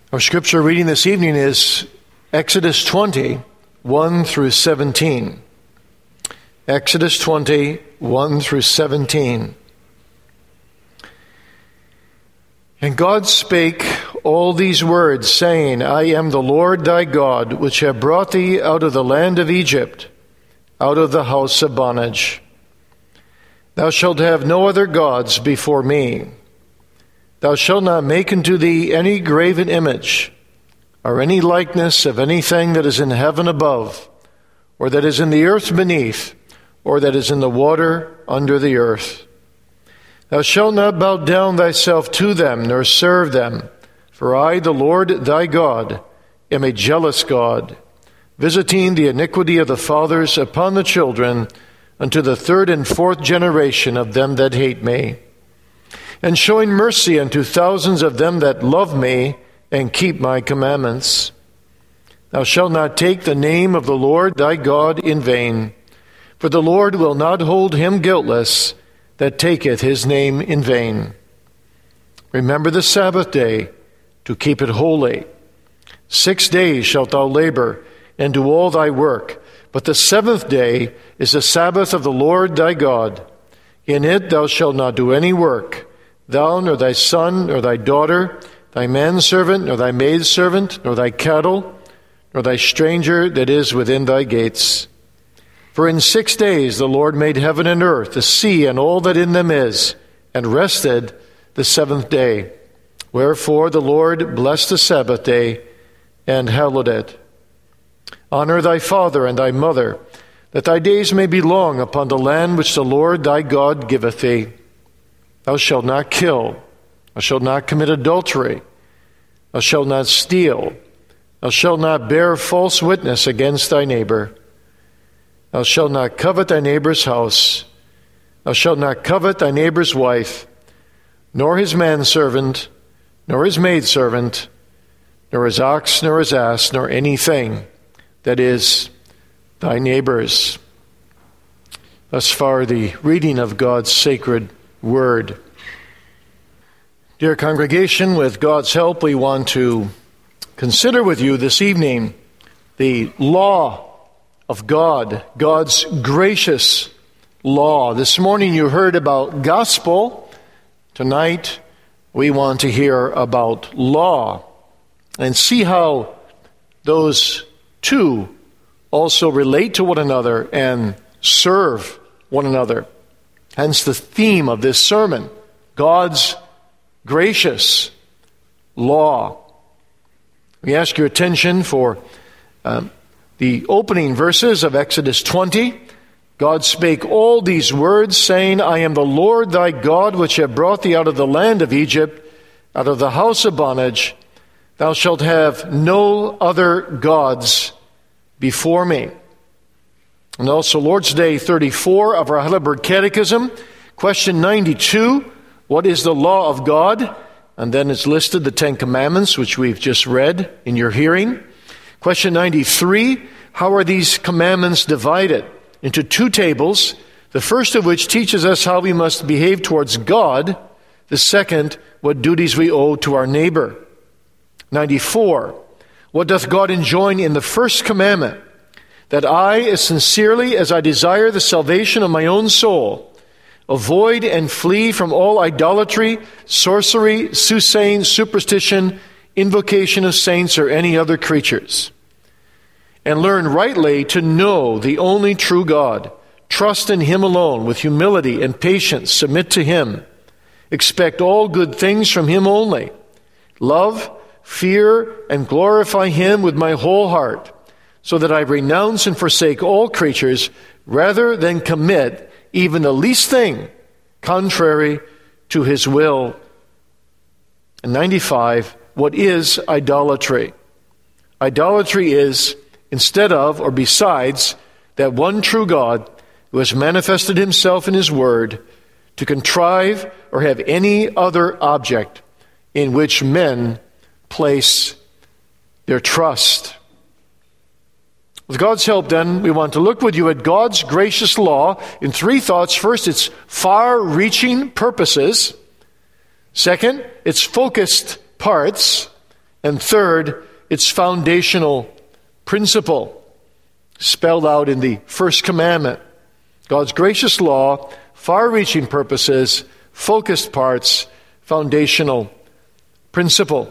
Our scripture reading this evening is Exodus 20, 1 through 17. Exodus 20, 1 through 17. And God spake all these words, saying, I am the Lord thy God, which have brought thee out of the land of Egypt, out of the house of bondage. Thou shalt have no other gods before me. Thou shalt not make unto thee any graven image, or any likeness of anything that is in heaven above, or that is in the earth beneath, or that is in the water under the earth. Thou shalt not bow down thyself to them, nor serve them. For I, the Lord thy God, am a jealous God, visiting the iniquity of the fathers upon the children, unto the third and fourth generation of them that hate me, and showing mercy unto thousands of them that love me and keep my commandments. Thou shalt not take the name of the Lord thy God in vain, for the Lord will not hold him guiltless that taketh his name in vain. Remember the Sabbath day, to keep it holy. 6 days shalt thou labor, and do all thy work. But the seventh day is the Sabbath of the Lord thy God. In it thou shalt not do any work, thou, nor thy son, nor thy daughter, thy manservant, nor thy maidservant, nor thy cattle, nor thy stranger that is within thy gates. For in 6 days the Lord made heaven and earth, the sea, and all that in them is, and rested the seventh day. Wherefore the Lord blessed the Sabbath day, and hallowed it. Honor thy father and thy mother, that thy days may be long upon the land which the Lord thy God giveth thee. Thou shalt not kill. Thou shalt not commit adultery. Thou shalt not steal. Thou shalt not bear false witness against thy neighbor. Thou shalt not covet thy neighbor's house. Thou shalt not covet thy neighbor's wife, nor his manservant, nor his maidservant, nor his ox, nor his ass, nor anything that is thy neighbor's. Thus far the reading of God's sacred word. Dear congregation, with God's help, we want to consider with you this evening the law of God, God's gracious law. This morning you heard about gospel. Tonight we want to hear about law and see how those two also relate to one another and serve one another. Hence the theme of this sermon, God's gracious law. We ask your attention for the opening verses of Exodus 20. God spake all these words, saying, I am the Lord thy God, which have brought thee out of the land of Egypt, out of the house of bondage. Thou shalt have no other gods before me. And also Lord's Day 34 of our Heidelberg Catechism, question 92, what is the law of God? And then it's listed the Ten Commandments, which we've just read in your hearing. Question 93, how are these commandments divided? Into two tables, the first of which teaches us how we must behave towards God, the second, what duties we owe to our neighbor. 94, what doth God enjoin in the first commandment? That I, as sincerely as I desire the salvation of my own soul, avoid and flee from all idolatry, sorcery, soothsaying, superstition, invocation of saints or any other creatures, and learn rightly to know the only true God, trust in him alone with humility and patience, submit to him, expect all good things from him only, love, fear, and glorify him with my whole heart, so that I renounce and forsake all creatures rather than commit even the least thing contrary to his will. And 95, what is idolatry? Idolatry is, instead of or besides that one true God who has manifested himself in his word, to contrive or have any other object in which men place their trust. With God's help, then, we want to look with you at God's gracious law in three thoughts. First, its far-reaching purposes. Second, its focused parts. And third, its foundational principle, spelled out in the first commandment. God's gracious law, far-reaching purposes, focused parts, foundational principle.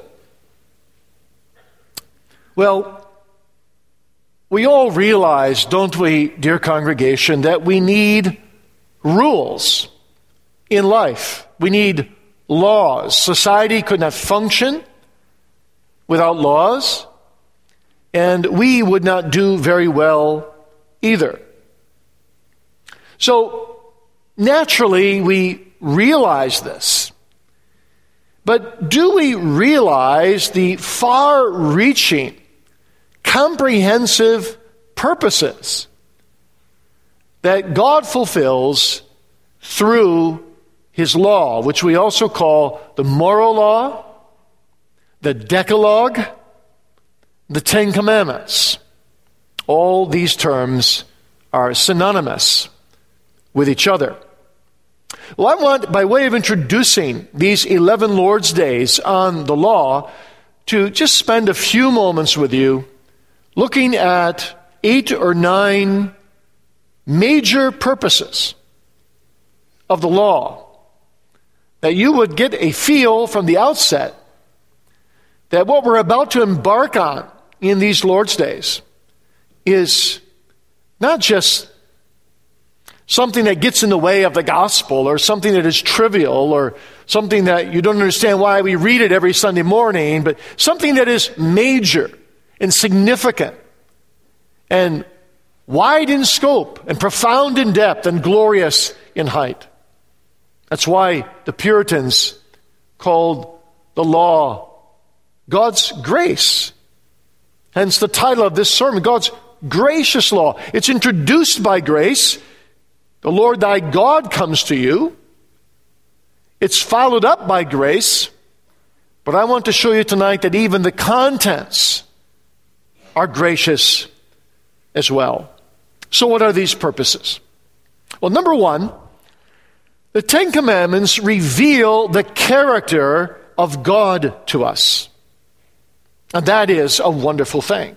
Well, we all realize, don't we, dear congregation, that we need rules in life. We need laws. Society could not function without laws, and we would not do very well either. So, naturally, we realize this. But do we realize the far-reaching, comprehensive purposes that God fulfills through His law, which we also call the moral law, the Decalogue, the Ten Commandments? All these terms are synonymous with each other. Well, I want, by way of introducing these 11 Lord's Days on the law, to just spend a few moments with you looking at 8 or 9 major purposes of the law, that you would get a feel from the outset that what we're about to embark on in these Lord's Days is not just something that gets in the way of the gospel, or something that is trivial, or something that you don't understand why we read it every Sunday morning, but something that is major and significant and wide in scope and profound in depth and glorious in height. That's why the Puritans called the law God's grace. Hence the title of this sermon, God's gracious law. It's introduced by grace. The Lord thy God comes to you. It's followed up by grace. But I want to show you tonight that even the contents are gracious as well. So what are these purposes? Well, number one, the Ten Commandments reveal the character of God to us. And that is a wonderful thing.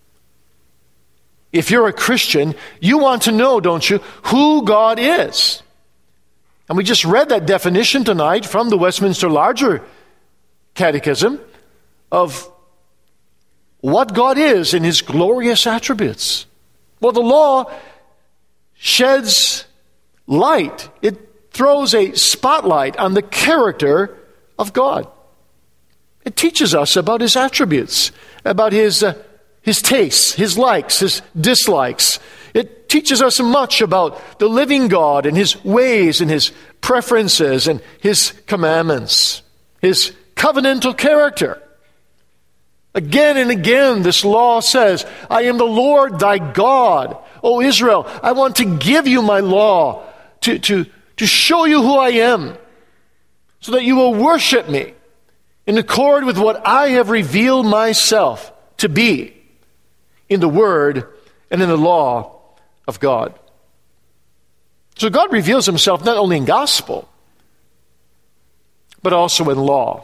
If you're a Christian, you want to know, don't you, who God is. And we just read that definition tonight from the Westminster Larger Catechism of what God is in His glorious attributes. Well, the law sheds light. It throws a spotlight on the character of God. It teaches us about His attributes, about His tastes, His likes, His dislikes. It teaches us much about the living God and His ways and His preferences and His commandments, His covenantal character. Again and again, this law says, I am the Lord thy God. O Israel, I want to give you my law to show you who I am, so that you will worship me in accord with what I have revealed myself to be in the Word and in the law of God. So God reveals Himself not only in gospel, but also in law.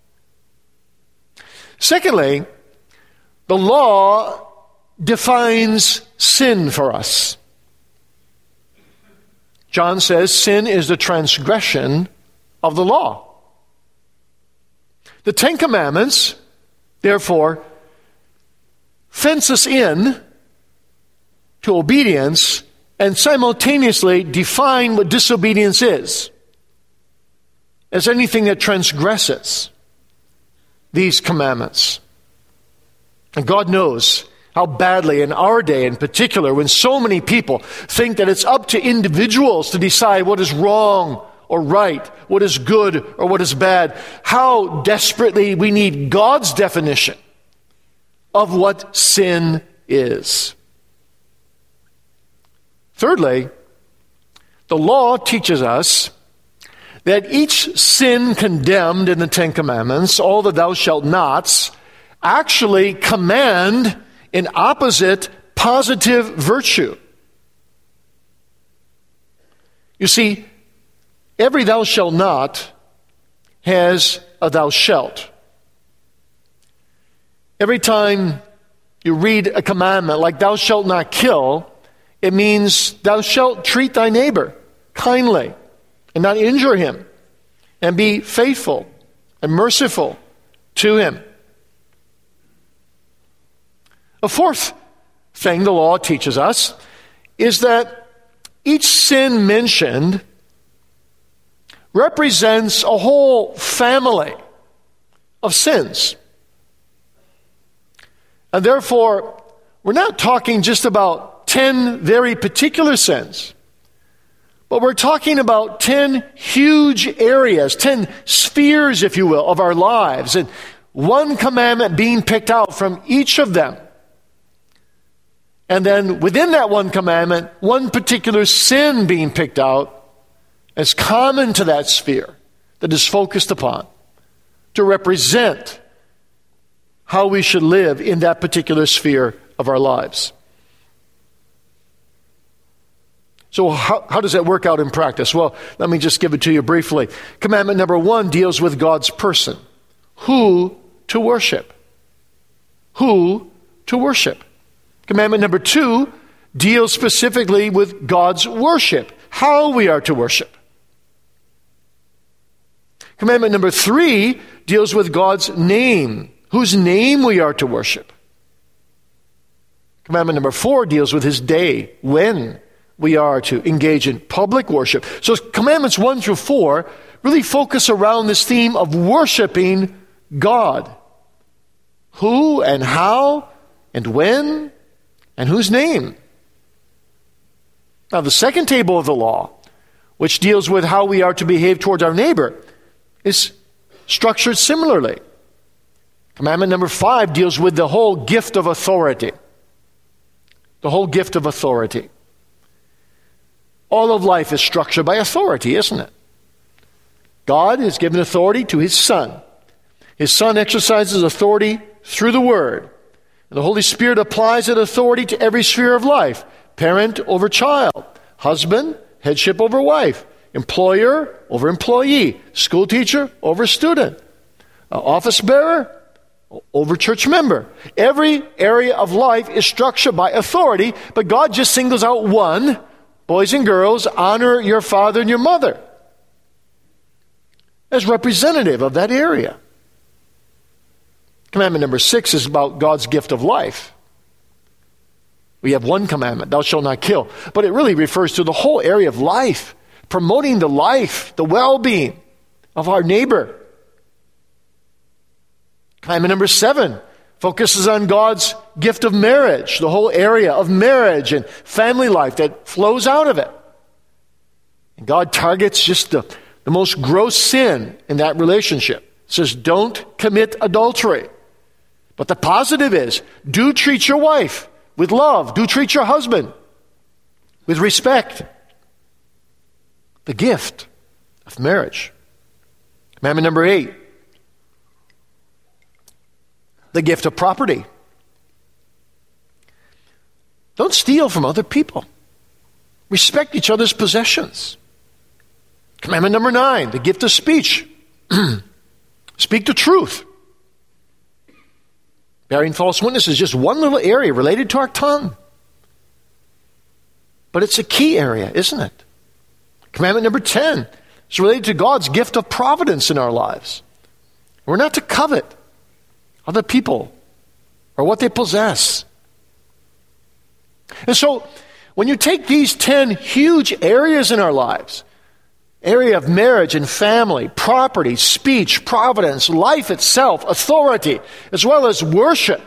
Secondly, the law defines sin for us. John says sin is the transgression of the law. The Ten Commandments, therefore, fence us in to obedience and simultaneously define what disobedience is as anything that transgresses these commandments. And God knows how badly in our day in particular, when so many people think that it's up to individuals to decide what is wrong or right, what is good or what is bad, how desperately we need God's definition of what sin is. Thirdly, the law teaches us that each sin condemned in the Ten Commandments, all the thou shalt nots, actually command an opposite positive virtue. You see, every thou shalt not has a thou shalt. Every time you read a commandment like thou shalt not kill, it means thou shalt treat thy neighbor kindly and not injure him, and be faithful and merciful to him. A fourth thing the law teaches us is that each sin mentioned represents a whole family of sins. And therefore, we're not talking just about 10 very particular sins, but we're talking about 10 huge areas, 10 spheres, if you will, of our lives, and one commandment being picked out from each of them. And then within that one commandment, one particular sin being picked out as common to that sphere that is focused upon to represent how we should live in that particular sphere of our lives. So how does that work out in practice? Well, let me just give it to you briefly. Commandment number 1 deals with God's person. Who to worship. Who to worship. Commandment number 2 deals specifically with God's worship. How we are to worship. Commandment number 3 deals with God's name. Whose name we are to worship. Commandment number 4 deals with His day, when we are to engage in public worship. So commandments 1 through 4 really focus around this theme of worshiping God. Who and how and when and whose name. Now the second table of the law, which deals with how we are to behave towards our neighbor, is structured similarly. Commandment number 5 deals with the whole gift of authority. The whole gift of authority. All of life is structured by authority, isn't it? God has given authority to His Son. His Son exercises authority through the Word. And the Holy Spirit applies that authority to every sphere of life. Parent over child. Husband, headship over wife. Employer over employee. School teacher over student. Office bearer over church member. Every area of life is structured by authority, but God just singles out one. Boys and girls, honor your father and your mother as representative of that area. Commandment number 6 is about God's gift of life. We have one commandment, thou shalt not kill, but it really refers to the whole area of life, promoting the life, the well-being of our neighbor. Commandment number 7 focuses on God's gift of marriage, the whole area of marriage and family life that flows out of it. And God targets just the most gross sin in that relationship. It says, don't commit adultery. But the positive is, do treat your wife with love. Do treat your husband with respect. The gift of marriage. Commandment number 8. The gift of property. Don't steal from other people. Respect each other's possessions. Commandment number 9, the gift of speech. Speak the truth. Bearing false witness is just one little area related to our tongue. But it's a key area, isn't it? Commandment number 10 is related to God's gift of providence in our lives. We're not to covet other people or what they possess. And so, when you take these 10 huge areas in our lives, area of marriage and family, property, speech, providence, life itself, authority, as well as worship,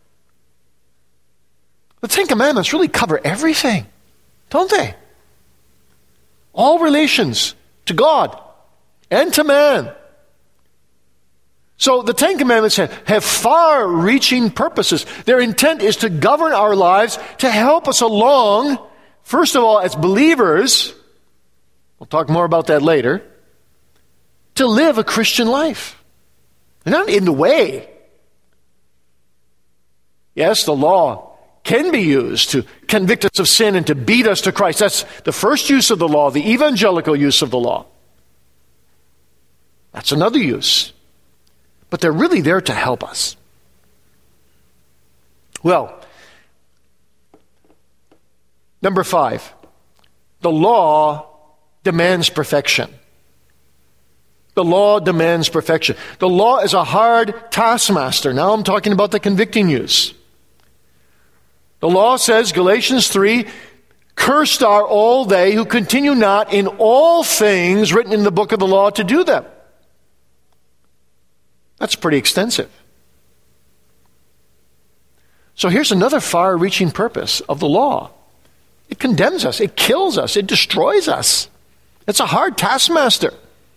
the 10 Commandments really cover everything, don't they? All relations to God and to man. So the 10 Commandments have far-reaching purposes. Their intent is to govern our lives, to help us along, first of all, as believers, we'll talk more about that later, to live a Christian life. They're not in the way. Yes, the law can be used to convict us of sin and to beat us to Christ. That's the first use of the law, the evangelical use of the law. That's another use. But they're really there to help us. Well, number 5, the law demands perfection. The law demands perfection. The law is a hard taskmaster. Now I'm talking about the convicting use. The law says, Galatians 3, cursed are all they who continue not in all things written in the book of the law to do them. That's pretty extensive. So here's another far-reaching purpose of the law. It condemns us. It kills us. It destroys us. It's a hard taskmaster.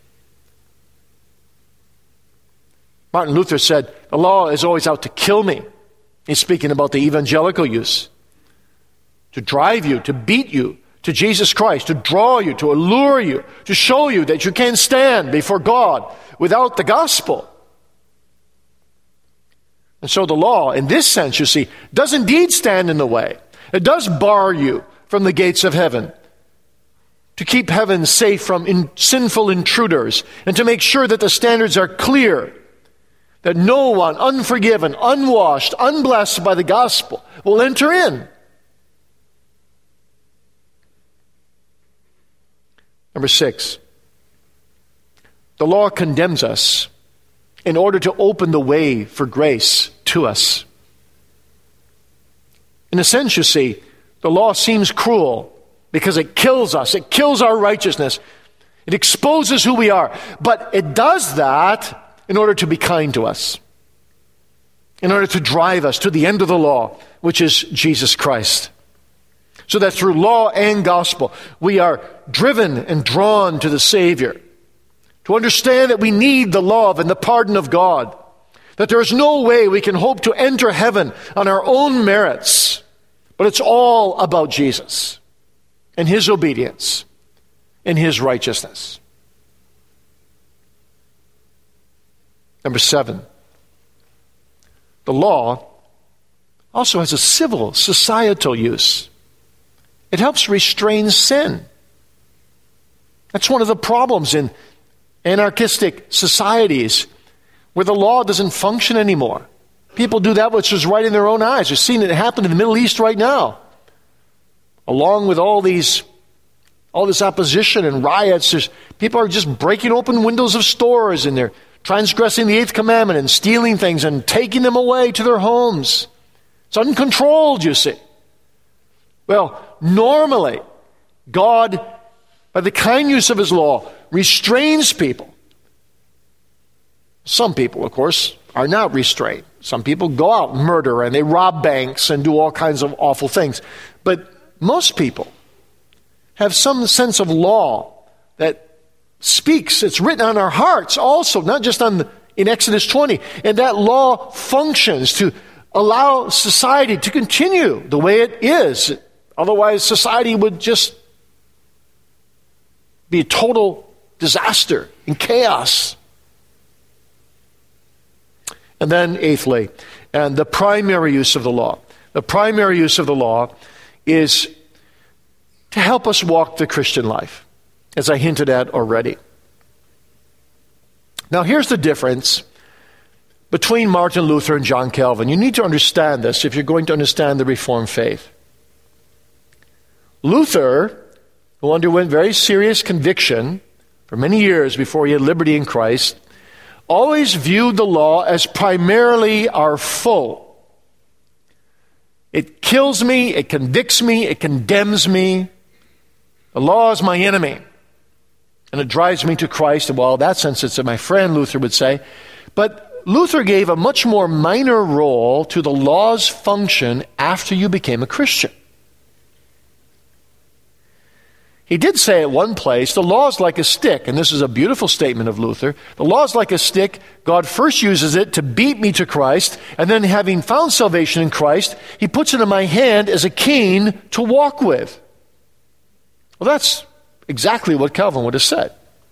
Martin Luther said, the law is always out to kill me. He's speaking about the evangelical use. To drive you, to beat you to Jesus Christ, to draw you, to allure you, to show you that you can't stand before God without the gospel. And so the law, in this sense, you see, does indeed stand in the way. It does bar you from the gates of heaven, to keep heaven safe from sinful intruders, and to make sure that the standards are clear, that no one unforgiven, unwashed, unblessed by the gospel will enter in. Number 6, the law condemns us in order to open the way for grace to us. In a sense, you see, the law seems cruel because it kills us. It kills our righteousness. It exposes who we are. But it does that in order to be kind to us, in order to drive us to the end of the law, which is Jesus Christ. So that through law and gospel, we are driven and drawn to the Savior, to understand that we need the love and the pardon of God, that there is no way we can hope to enter heaven on our own merits, but it's all about Jesus and His obedience and His righteousness. Number 7, the law also has a civil, societal use. It helps restrain sin. That's one of the problems in anarchistic societies where the law doesn't function anymore. People do that which is right in their own eyes. You're seeing it happen in the Middle East right now. Along with all this opposition and riots, people are just breaking open windows of stores, and they're transgressing the 8th commandment and stealing things and taking them away to their homes. It's uncontrolled, you see. Well, normally, God, by the kind use of His law, restrains people. Some people, of course, are not restrained. Some people go out and murder, and they rob banks and do all kinds of awful things. But most people have some sense of law that speaks. It's written on our hearts also, not just in Exodus 20. And that law functions to allow society to continue the way it is. Otherwise, society would just be a total disaster and chaos. And then, 8thly, and the primary use of the law. The primary use of the law is to help us walk the Christian life, as I hinted at already. Now, here's the difference between Martin Luther and John Calvin. You need to understand this if you're going to understand the Reformed faith. Luther, who underwent very serious conviction for many years before he had liberty in Christ, always viewed the law as primarily our foe. It kills me, it convicts me, it condemns me. The law is my enemy. And it drives me to Christ. Well, in that sense, it's my friend, Luther would say. But Luther gave a much more minor role to the law's function after you became a Christian. He did say at one place, the law is like a stick, and this is a beautiful statement of Luther. The law is like a stick. God first uses it to beat me to Christ, and then having found salvation in Christ, He puts it in my hand as a cane to walk with. Well, that's exactly what Calvin would have said.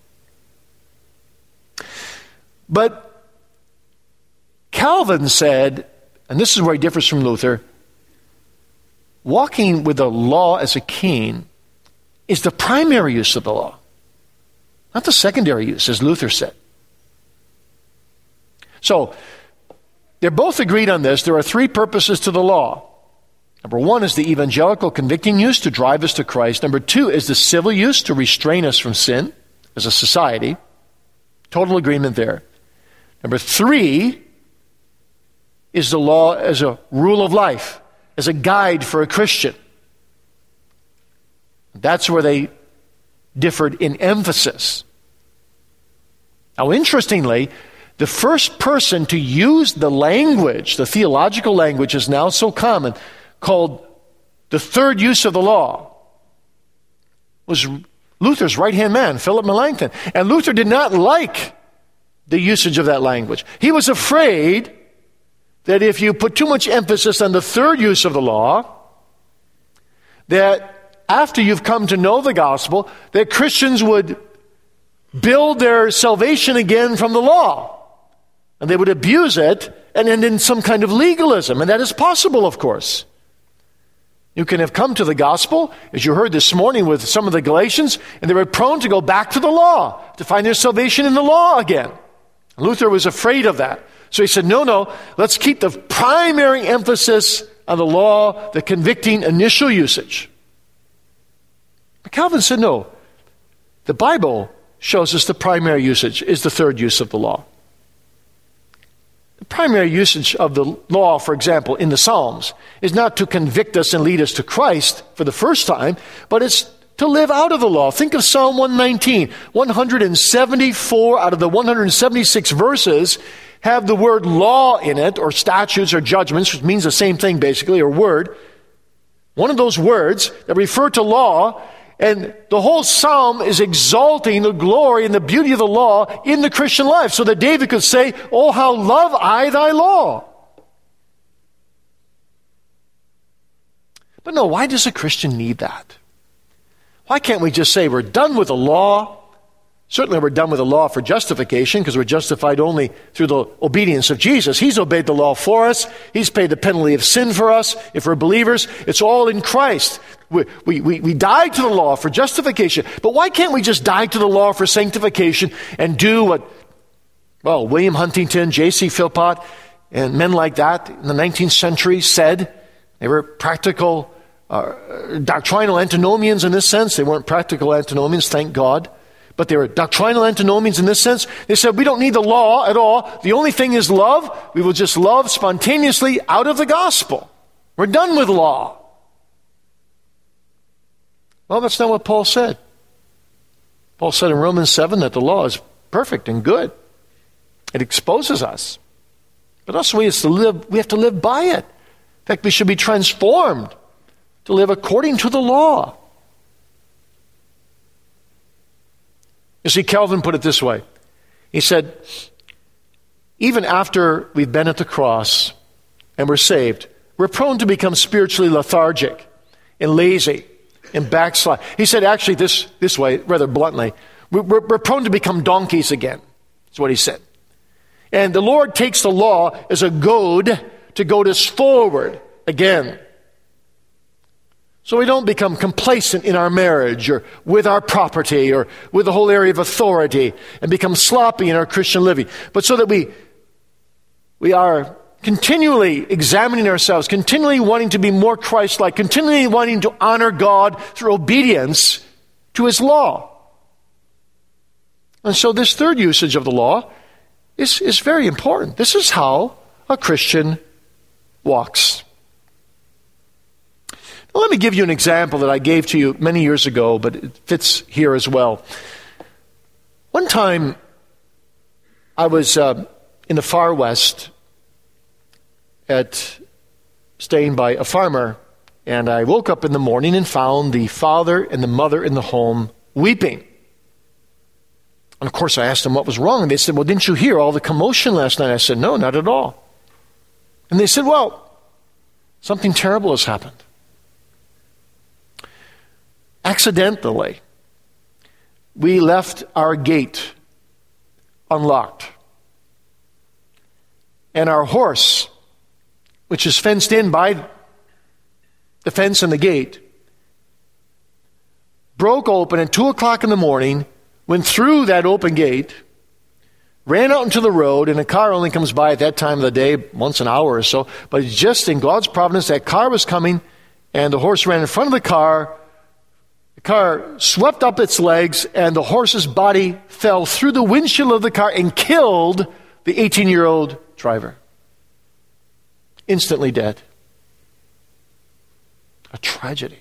But Calvin said, and this is where he differs from Luther, walking with the law as a cane is the primary use of the law, not the secondary use, as Luther said. So, they're both agreed on this. There are three purposes to the law. Number one is the evangelical convicting use to drive us to Christ. Number two is the civil use to restrain us from sin as a society. Total agreement there. Number three is the law as a rule of life, as a guide for a Christian. That's where they differed in emphasis. Now, interestingly, the first person to use the language, the theological language is now so common, called the third use of the law, was Luther's right-hand man, Philip Melanchthon. And Luther did not like the usage of that language. He was afraid that if you put too much emphasis on the third use of the law, that after you've come to know the gospel, that Christians would build their salvation again from the law. And they would abuse it and end in some kind of legalism. And that is possible, of course. You can have come to the gospel, as you heard this morning with some of the Galatians, and they were prone to go back to the law, to find their salvation in the law again. Luther was afraid of that. So he said, no, let's keep the primary emphasis on the law, the convicting initial usage. But Calvin said, no, the Bible shows us the primary usage is the third use of the law. The primary usage of the law, for example, in the Psalms, is not to convict us and lead us to Christ for the first time, but it's to live out of the law. Think of Psalm 119. 174 out of the 176 verses have the word law in it, or statutes or judgments, which means the same thing basically, or word. One of those words that refer to law, and the whole psalm is exalting the glory and the beauty of the law in the Christian life, so that David could say, "Oh, how love I thy law." But no, why does a Christian need that? Why can't we just say we're done with the law? Certainly we're done with the law for justification, because we're justified only through the obedience of Jesus. He's obeyed the law for us. He's paid the penalty of sin for us. If we're believers, it's all in Christ. We died to the law for justification. But why can't we just die to the law for sanctification and do what, William Huntington, J.C. Philpott, and men like that in the 19th century said? They were practical, doctrinal antinomians in this sense. They weren't practical antinomians, thank God. But they were doctrinal antinomians in this sense. They said, we don't need the law at all. The only thing is love. We will just love spontaneously out of the gospel. We're done with law. Well, that's not what Paul said. Paul said in Romans 7 that the law is perfect and good. It exposes us. But also we have to live by it. In fact, we should be transformed to live according to the law. You see, Calvin put it this way. He said, even after we've been at the cross and we're saved, we're prone to become spiritually lethargic and lazy and backslide. He said, actually, this way, rather bluntly, we're prone to become donkeys again. That's what he said. And the Lord takes the law as a goad to goad us forward again. So we don't become complacent in our marriage or with our property or with the whole area of authority and become sloppy in our Christian living. But so that we are continually examining ourselves, continually wanting to be more Christ-like, continually wanting to honor God through obedience to His law. And so this third usage of the law is very important. This is how a Christian walks. Well, let me give you an example that I gave to you many years ago, but it fits here as well. One time, I was in the far west staying by a farmer, and I woke up in the morning and found the father and the mother in the home weeping. And of course, I asked them what was wrong, and they said, well, didn't you hear all the commotion last night? I said, no, not at all. And they said, well, something terrible has happened. Accidentally, we left our gate unlocked. And our horse, which is fenced in by the fence and the gate, broke open at 2 o'clock in the morning, went through that open gate, ran out into the road, and a car only comes by at that time of the day, once an hour or so. But just in God's providence, that car was coming, and the horse ran in front of the car. The car swept up its legs, and the horse's body fell through the windshield of the car and killed the 18-year-old driver. Instantly dead. A tragedy.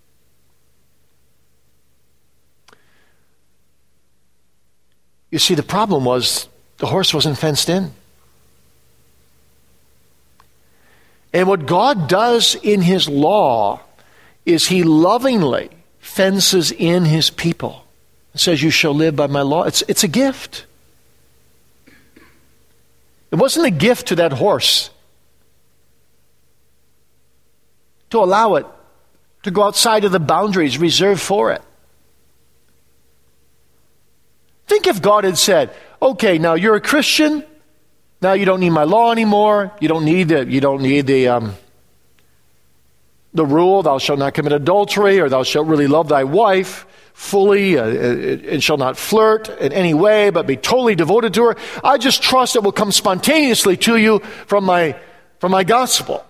You see, the problem was the horse wasn't fenced in. And what God does in his law is he lovingly fences in his people. It says, you shall live by my law. It's a gift. It wasn't a gift to that horse to allow it to go outside of the boundaries reserved for it. Think if God had said, okay, now you're a Christian, now you don't need my law anymore, you don't need the rule, thou shalt not commit adultery, or thou shalt really love thy wife fully, and shall not flirt in any way, but be totally devoted to her. I just trust it will come spontaneously to you from my gospel.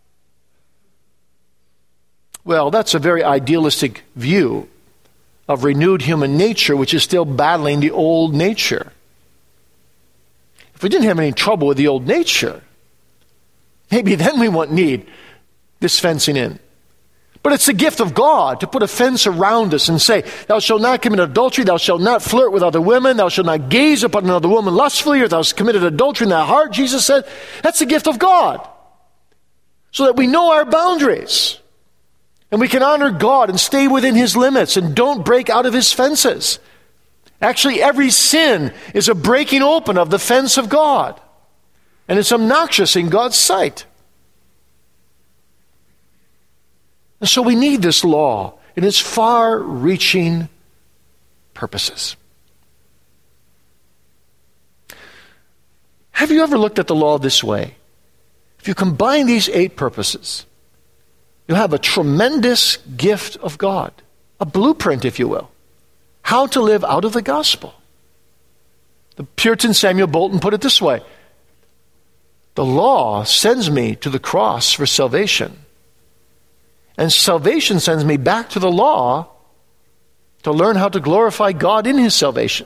Well, that's a very idealistic view of renewed human nature, which is still battling the old nature. If we didn't have any trouble with the old nature, maybe then we won't need this fencing in. But it's the gift of God to put a fence around us and say, thou shalt not commit adultery, thou shalt not flirt with other women, thou shalt not gaze upon another woman lustfully, or thou hast committed adultery in thy heart, Jesus said. That's the gift of God. So that we know our boundaries. And we can honor God and stay within his limits and don't break out of his fences. Actually, every sin is a breaking open of the fence of God. And it's obnoxious in God's sight. And so we need this law in its far-reaching purposes. Have you ever looked at the law this way? If you combine these 8 purposes, you have a tremendous gift of God, a blueprint, if you will, how to live out of the gospel. The Puritan Samuel Bolton put it this way: the law sends me to the cross for salvation, and salvation sends me back to the law to learn how to glorify God in his salvation.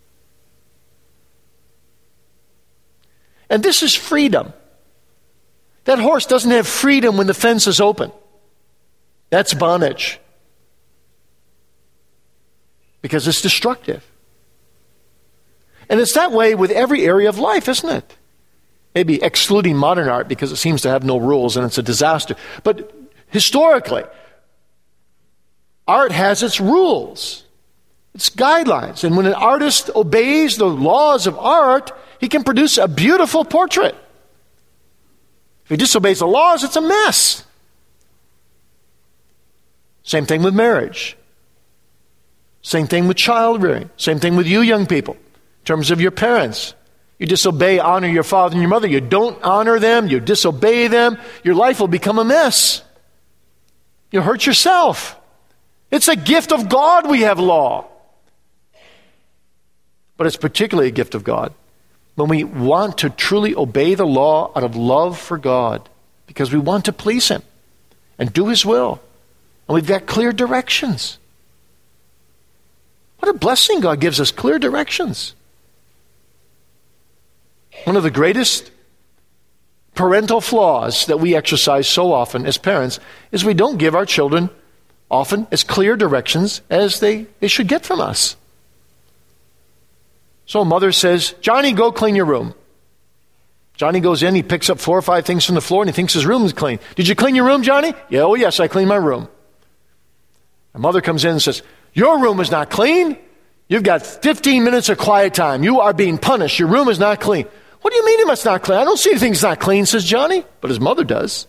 And this is freedom. That horse doesn't have freedom when the fence is open. That's bondage. Because it's destructive. And it's that way with every area of life, isn't it? Maybe excluding modern art because it seems to have no rules and it's a disaster. But historically, art has its rules, its guidelines. And when an artist obeys the laws of art, he can produce a beautiful portrait. If he disobeys the laws, it's a mess. Same thing with marriage. Same thing with child rearing. Same thing with you young people. In terms of your parents. You disobey, honor your father and your mother. You don't honor them. You disobey them. Your life will become a mess. You hurt yourself. It's a gift of God we have law. But it's particularly a gift of God when we want to truly obey the law out of love for God, because we want to please him and do his will. And we've got clear directions. What a blessing God gives us, clear directions. One of the greatest parental flaws that we exercise so often as parents is we don't give our children often as clear directions as they should get from us. So a mother says, Johnny, go clean your room. Johnny goes in, he picks up 4 or 5 things from the floor, and he thinks his room is clean. Did you clean your room, Johnny? Yeah, oh yes, I cleaned my room. A mother comes in and says, your room is not clean. You've got 15 minutes of quiet time. You are being punished. Your room is not clean. What do you mean it's not clean? I don't see anything that's not clean, says Johnny. But his mother does.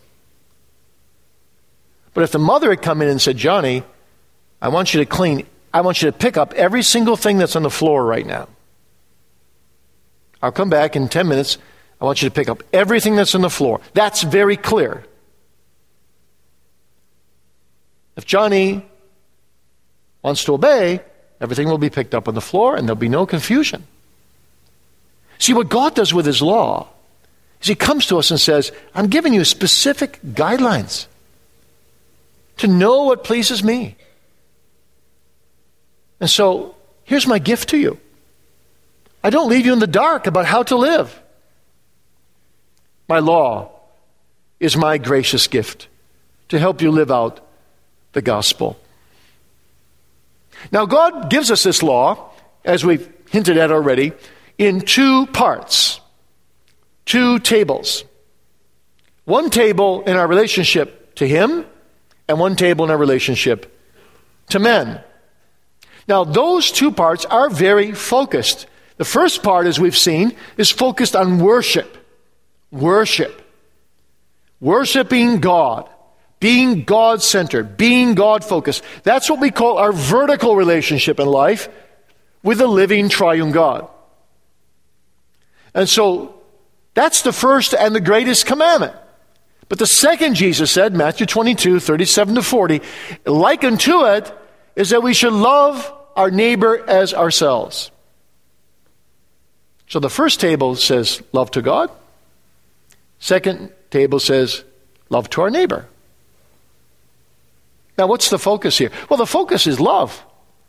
But if the mother had come in and said, Johnny, I want you to pick up every single thing that's on the floor right now. I'll come back in 10 minutes. I want you to pick up everything that's on the floor. That's very clear. If Johnny wants to obey, everything will be picked up on the floor and there'll be no confusion. See, what God does with his law is he comes to us and says, I'm giving you specific guidelines to know what pleases me. And so, here's my gift to you. I don't leave you in the dark about how to live. My law is my gracious gift to help you live out the gospel. Now, God gives us this law, as we've hinted at already, in two parts, two tables. One table in our relationship to him, and one table in our relationship to men. Now, those two parts are very focused. The first part, as we've seen, is focused on worship. Worship. Worshiping God. Being God-centered. Being God-focused. That's what we call our vertical relationship in life with the living triune God. And so, that's the first and the greatest commandment. But the second, Jesus said, Matthew 22, 37 to 40, like unto it is that we should love our neighbor as ourselves. So the first table says love to God. Second table says love to our neighbor. Now what's the focus here? Well, the focus is love.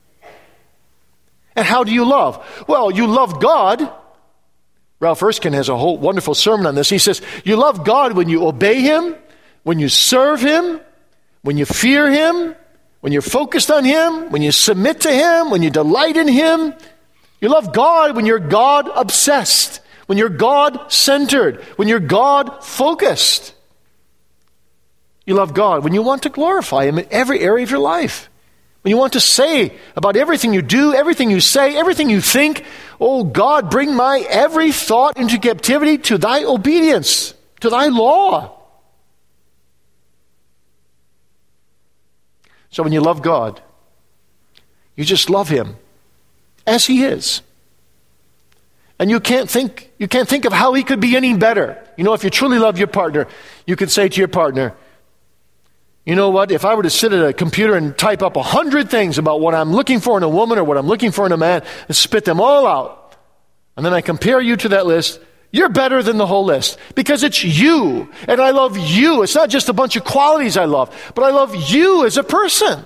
And how do you love? Well, you love God. Ralph Erskine has a whole wonderful sermon on this. He says, you love God when you obey him, when you serve him, when you fear him, when you're focused on him, when you submit to him, when you delight in him. You love God when you're God-obsessed, when you're God-centered, when you're God-focused. You love God when you want to glorify him in every area of your life. When you want to say about everything you do, everything you say, everything you think, oh God, bring my every thought into captivity to thy obedience, to thy law. So when you love God, you just love him as he is. And you can't think of how he could be any better. You know, if you truly love your partner, you could say to your partner, you know what, if I were to sit at a computer and type up 100 things about what I'm looking for in a woman or what I'm looking for in a man and spit them all out, and then I compare you to that list, you're better than the whole list because it's you and I love you. It's not just a bunch of qualities I love, but I love you as a person.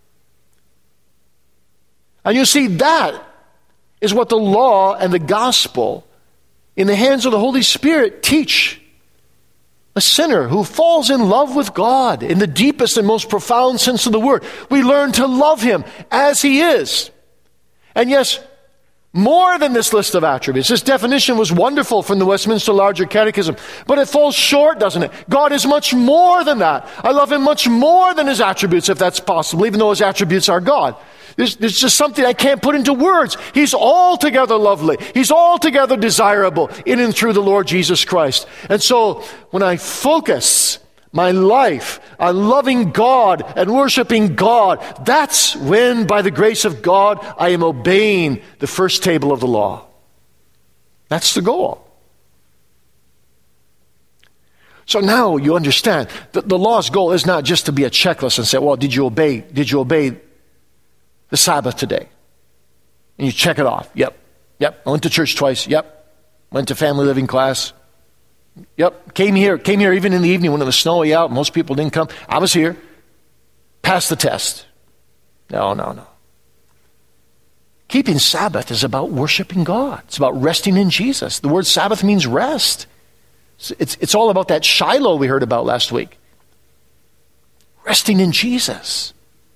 And you see, that is what the law and the gospel in the hands of the Holy Spirit teach. A sinner who falls in love with God in the deepest and most profound sense of the word. We learn to love him as he is. And yes, more than this list of attributes. This definition was wonderful from the Westminster Larger Catechism, but it falls short, doesn't it? God is much more than that. I love him much more than his attributes, if that's possible, even though his attributes are God. There's just something I can't put into words. He's altogether lovely. He's altogether desirable in and through the Lord Jesus Christ. And so when I focus my life on loving God and worshiping God, that's when, by the grace of God, I am obeying the first table of the law. That's the goal. So now you understand that the law's goal is not just to be a checklist and say, well, did you obey the Sabbath today? And you check it off. Yep. I went to church twice. Yep. Went to family living class. Yep. Came here even in the evening when it was snowy out. Most people didn't come. I was here. Passed the test. No. Keeping Sabbath is about worshiping God. It's about resting in Jesus. The word Sabbath means rest. It's all about that Shiloh we heard about last week. Resting in Jesus.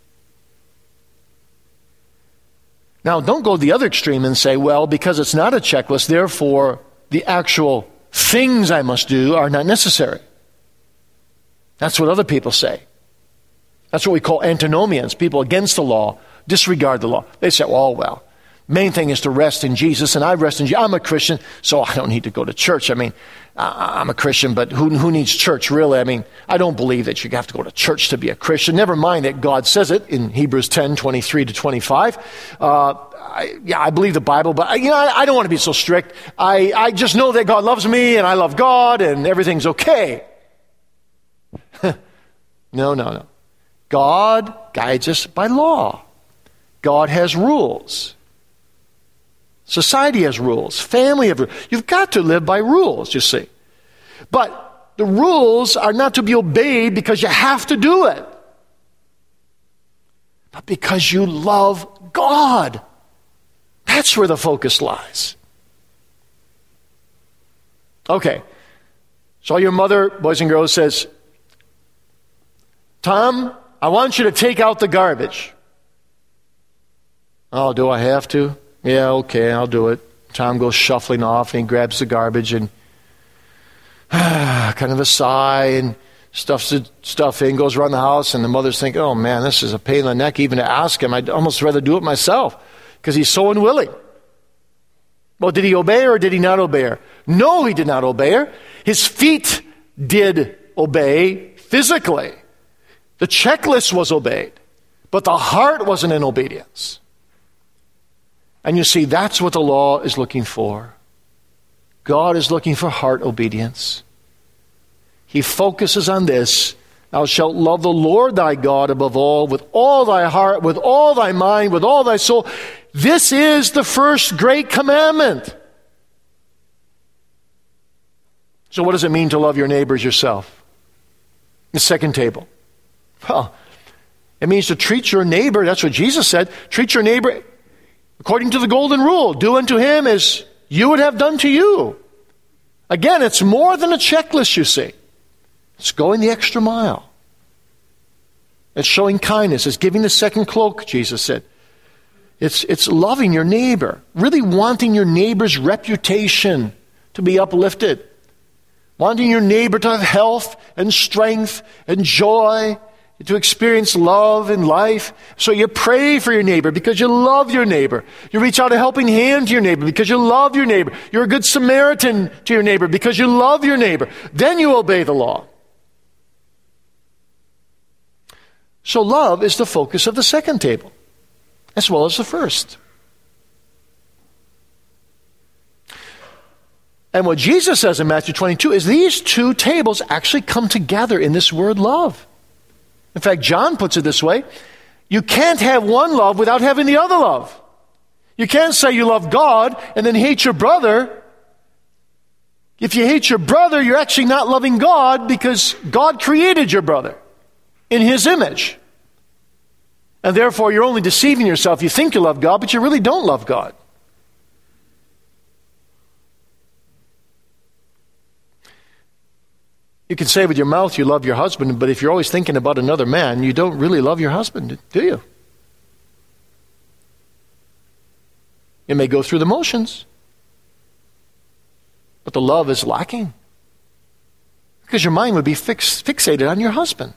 Now, don't go the other extreme and say, well, because it's not a checklist, therefore the actual things I must do are not necessary. That's what other people say. That's what we call antinomians. People against the law disregard the law. They say, well, main thing is to rest in Jesus, and I rest in Jesus. I'm a Christian, so I don't need to go to church. I mean, I'm a Christian, but who needs church, really? I mean, I don't believe that you have to go to church to be a Christian. Never mind that God says it in Hebrews 10, 23 to 25. I believe the Bible, but I don't want to be so strict. I just know that God loves me, and I love God, and everything's okay. No. God guides us by law. God has rules. Society has rules. Family has rules. You've got to live by rules, you see. But the rules are not to be obeyed because you have to do it, but because you love God. That's where the focus lies. Okay. So your mother, boys and girls, says, Tom, I want you to take out the garbage. Oh, do I have to? Yeah, okay, I'll do it. Tom goes shuffling off and he grabs the garbage and kind of a sigh and stuffs the stuff in, goes around the house, and the mother's thinking, oh man, this is a pain in the neck even to ask him. I'd almost rather do it myself because he's so unwilling. Well, did he obey her or did he not obey her? No, he did not obey her. His feet did obey physically. The checklist was obeyed, but the heart wasn't in obedience. And you see, that's what the law is looking for. God is looking for heart obedience. He focuses on this. Thou shalt love the Lord thy God above all, with all thy heart, with all thy mind, with all thy soul. This is the first great commandment. So what does it mean to love your neighbor as yourself? The second table. Well, it means to treat your neighbor, that's what Jesus said, treat your neighbor according to the golden rule. Do unto him as you would have done to you. Again, it's more than a checklist, you see. It's going the extra mile. It's showing kindness. It's giving the second cloak, Jesus said. It's loving your neighbor, really wanting your neighbor's reputation to be uplifted, wanting your neighbor to have health and strength and joy, to experience love in life. So you pray for your neighbor because you love your neighbor. You reach out a helping hand to your neighbor because you love your neighbor. You're a good Samaritan to your neighbor because you love your neighbor. Then you obey the law. So love is the focus of the second table, as well as the first. And what Jesus says in Matthew 22 is these two tables actually come together in this word love. In fact, John puts it this way: you can't have one love without having the other love. You can't say you love God and then hate your brother. If you hate your brother, you're actually not loving God, because God created your brother in his image. And therefore, you're only deceiving yourself. You think you love God, but you really don't love God. You can say with your mouth you love your husband, but if you're always thinking about another man, you don't really love your husband, do you? You may go through the motions, but the love is lacking, because your mind would be fixated on your husband.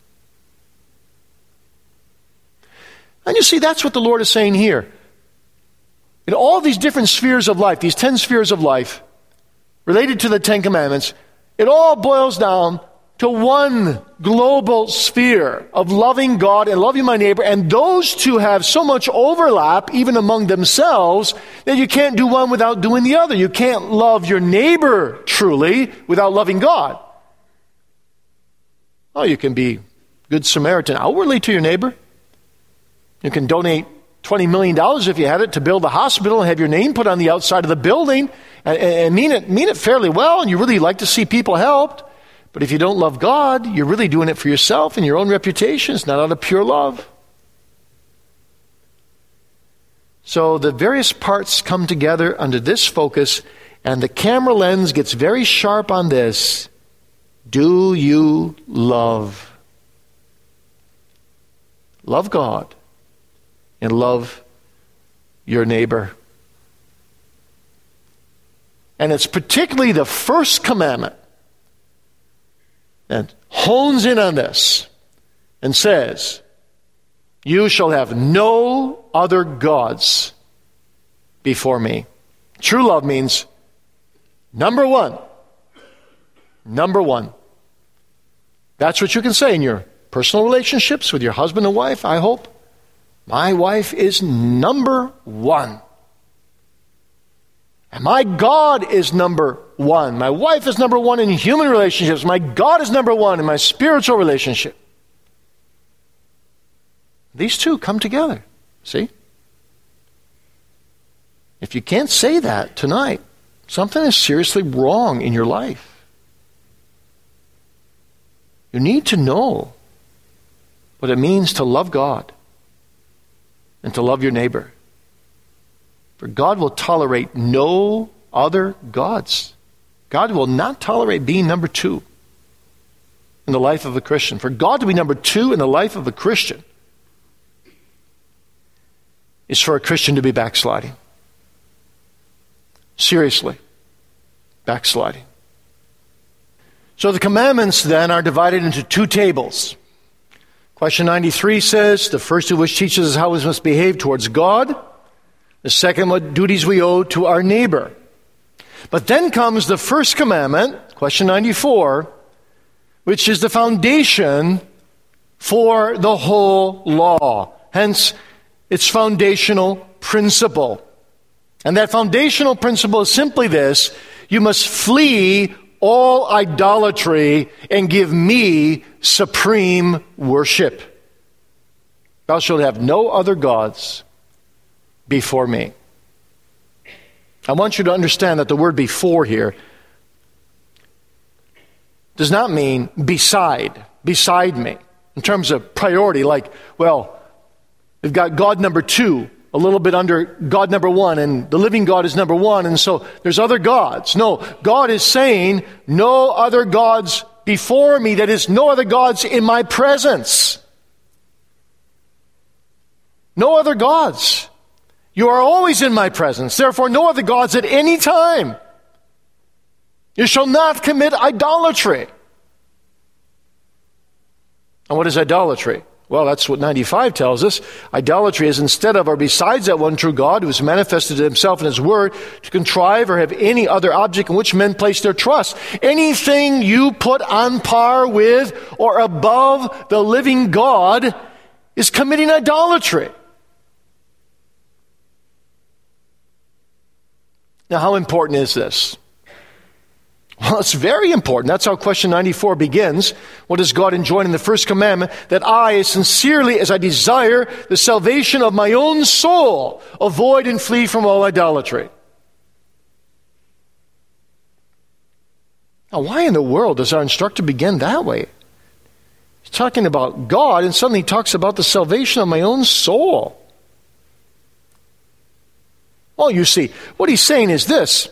And you see, that's what the Lord is saying here. In all these different spheres of life, these 10 spheres of life, related to the 10 Commandments, it all boils down to one global sphere of loving God and loving my neighbor. And those two have so much overlap, even among themselves, that you can't do one without doing the other. You can't love your neighbor truly without loving God. Oh, you can be good Samaritan outwardly to your neighbor. You can donate $20 million if you had it to build a hospital and have your name put on the outside of the building and mean it fairly well, and you really like to see people helped. But if you don't love God, you're really doing it for yourself and your own reputation. It's not out of pure love. So the various parts come together under this focus, and the camera lens gets very sharp on this. Do you love? Love God and love your neighbor. And it's particularly the first commandment that hones in on this and says, you shall have no other gods before me. True love means number one. Number one. That's what you can say in your personal relationships with your husband and wife, I hope. My wife is number one. And my God is number one. My wife is number one in human relationships. My God is number one in my spiritual relationship. These two come together. See? If you can't say that tonight, something is seriously wrong in your life. You need to know what it means to love God and to love your neighbor. For God will tolerate no other gods. God will not tolerate being number two in the life of a Christian. For God to be number two in the life of a Christian is for a Christian to be backsliding. Seriously, backsliding. So the commandments then are divided into two tables. Question 93 says, the first of which teaches us how we must behave towards God. The second, what duties we owe to our neighbor. But then comes the first commandment, question 94, which is the foundation for the whole law. Hence, its foundational principle. And that foundational principle is simply this: you must flee all idolatry and give me supreme worship. Thou shalt have no other gods before me. I want you to understand that the word before here does not mean beside me, in terms of priority, like, well, we've got God number two, a little bit under God number one, and the living God is number one, and so there's other gods. No, God is saying, no other gods before me, that is, no other gods in my presence. No other gods. You are always in my presence, therefore no other gods at any time. You shall not commit idolatry. And what is idolatry? Well, that's what 95 tells us. Idolatry is instead of or besides that one true God who has manifested himself in his word to contrive or have any other object in which men place their trust. Anything you put on par with or above the living God is committing idolatry. Now, how important is this? Well, it's very important. That's how question 94 begins. What does God enjoin in the first commandment? That I, as sincerely as I desire the salvation of my own soul, avoid and flee from all idolatry. Now, why in the world does our instructor begin that way? He's talking about God, and suddenly he talks about the salvation of my own soul. Well, you see, what he's saying is this.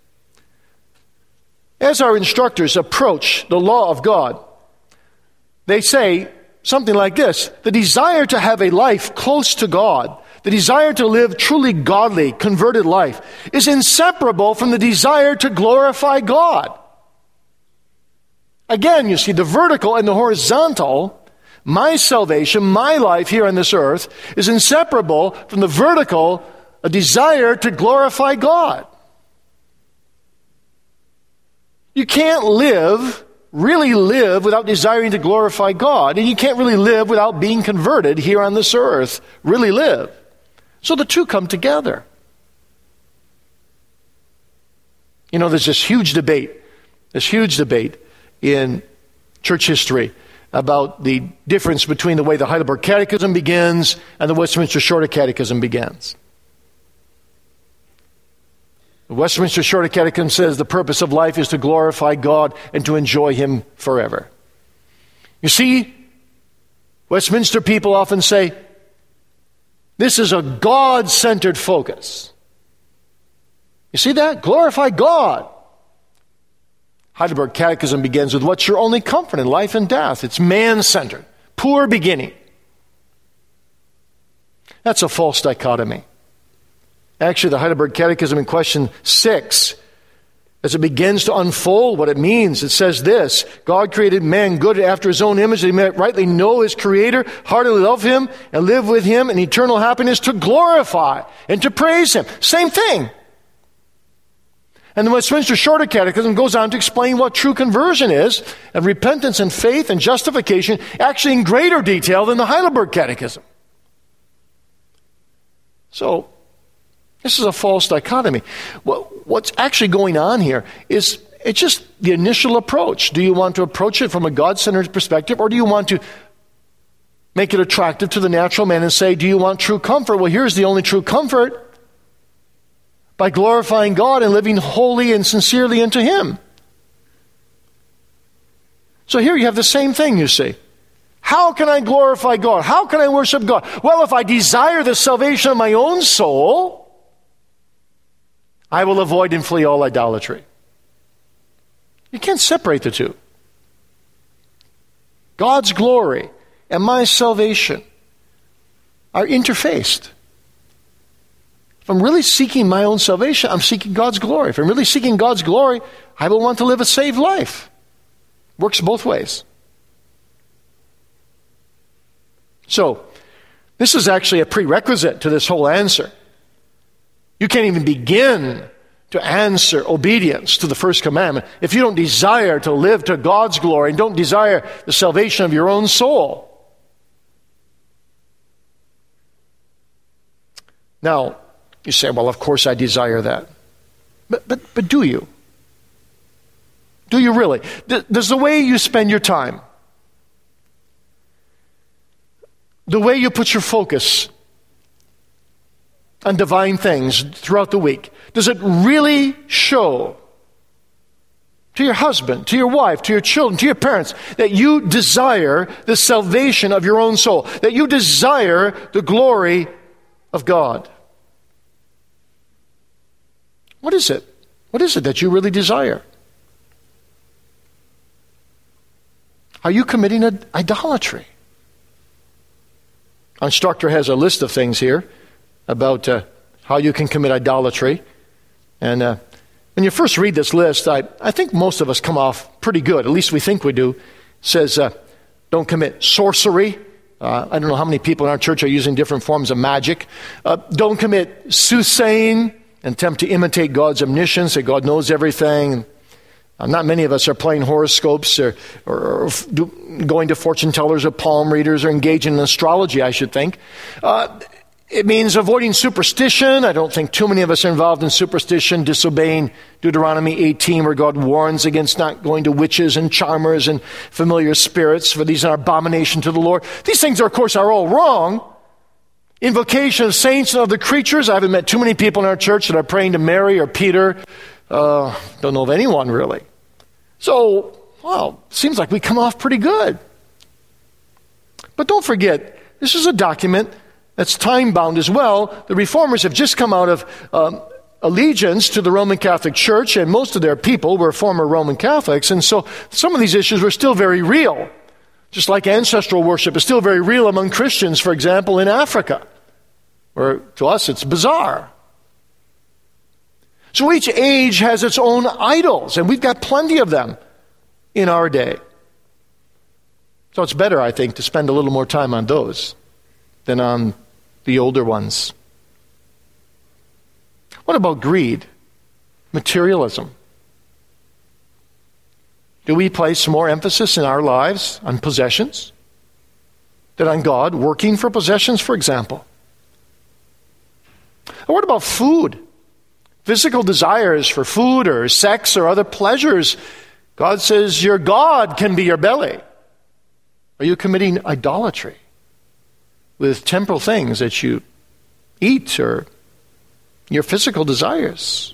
As our instructors approach the law of God, they say something like this: the desire to have a life close to God, the desire to live truly godly, converted life, is inseparable from the desire to glorify God. Again, you see, the vertical and the horizontal, my salvation, my life here on this earth, is inseparable from the vertical, a desire to glorify God. You can't really live without desiring to glorify God, and you can't really live without being converted here on this earth, really live. So the two come together. You know, there's this huge debate in church history about the difference between the way the Heidelberg Catechism begins and the Westminster Shorter Catechism begins. The Westminster Shorter Catechism says the purpose of life is to glorify God and to enjoy Him forever. You see, Westminster people often say, this is a God-centered focus. You see that? Glorify God. Heidelberg Catechism begins with, what's your only comfort in life and death? It's man-centered. Poor beginning. That's a false dichotomy. Actually, the Heidelberg Catechism in question 6, as it begins to unfold what it means, it says this: God created man good after his own image, that he might rightly know his Creator, heartily love him, and live with him in eternal happiness, to glorify and to praise him. Same thing. And the Westminster Shorter Catechism goes on to explain what true conversion is, and repentance and faith and justification, actually in greater detail than the Heidelberg Catechism. So, this is a false dichotomy. What's actually going on here is it's just the initial approach. Do you want to approach it from a God-centered perspective, or do you want to make it attractive to the natural man and say, do you want true comfort? Well, here's the only true comfort. by glorifying God and living wholly and sincerely unto Him. So here you have the same thing, you see. How can I glorify God? How can I worship God? Well, if I desire the salvation of my own soul, I will avoid and flee all idolatry. You can't separate the two. God's glory and my salvation are interfaced. If I'm really seeking my own salvation, I'm seeking God's glory. If I'm really seeking God's glory, I will want to live a saved life. Works both ways. So, this is actually a prerequisite to this whole answer. You can't even begin to answer obedience to the first commandment if you don't desire to live to God's glory and don't desire the salvation of your own soul. Now, you say, well, of course I desire that. But do you? Do you really? Does the way you spend your time, the way you put your focus on divine things throughout the week, does it really show to your husband, to your wife, to your children, to your parents, that you desire the salvation of your own soul, that you desire the glory of God? What is it? What is it that you really desire? Are you committing idolatry? Our instructor has a list of things here about how you can commit idolatry. And when you first read this list, I think most of us come off pretty good. At least we think we do. It says, don't commit sorcery. I don't know how many people in our church are using different forms of magic. Don't commit soothsaying and attempt to imitate God's omniscience, that God knows everything. Not many of us are playing horoscopes or going to fortune tellers or palm readers or engaging in astrology, I should think. It means avoiding superstition. I don't think too many of us are involved in superstition, disobeying Deuteronomy 18, where God warns against not going to witches and charmers and familiar spirits, for these are abomination to the Lord. These things, of course, are all wrong. Invocation of saints and other creatures. I haven't met too many people in our church that are praying to Mary or Peter. Don't know of anyone, really. So, well, seems like we come off pretty good. But don't forget, this is a document that's time-bound as well. The Reformers have just come out of allegiance to the Roman Catholic Church, and most of their people were former Roman Catholics, and so some of these issues were still very real. Just like ancestral worship is still very real among Christians, for example, in Africa, where to us it's bizarre. So each age has its own idols, and we've got plenty of them in our day. So it's better, I think, to spend a little more time on those than on the older ones. What about greed? Materialism? Do we place more emphasis in our lives on possessions than on God, working for possessions, for example? Or what about food? Physical desires for food or sex or other pleasures. God says your God can be your belly. Are you committing idolatry with temporal things that you eat or your physical desires?